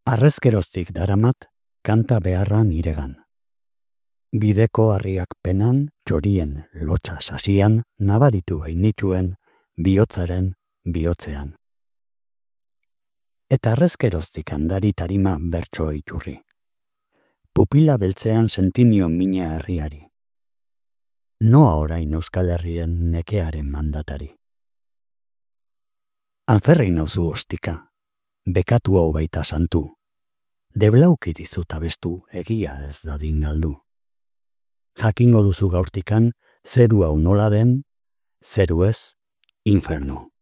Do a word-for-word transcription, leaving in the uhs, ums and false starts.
Arrezkeroztik daramat, kanta beharra niregan. Bideko harriak penan, txorien lotxa sasian, nabaritu hainituen, bihotzaren bihotzean. Eta arrezkeroztik handari tarima bertso iturri. Pupila beltzean sentinio mina herriari. Noa orain Euskal Herrien nekearen mandatari. Alferri nauzu ostika, bekatu hau baita santu. Deblauki dizut abestu egia ez dadin galdu. Jakingo duzu gaurtikan, zeru hau nola den, zeru ez, infernu.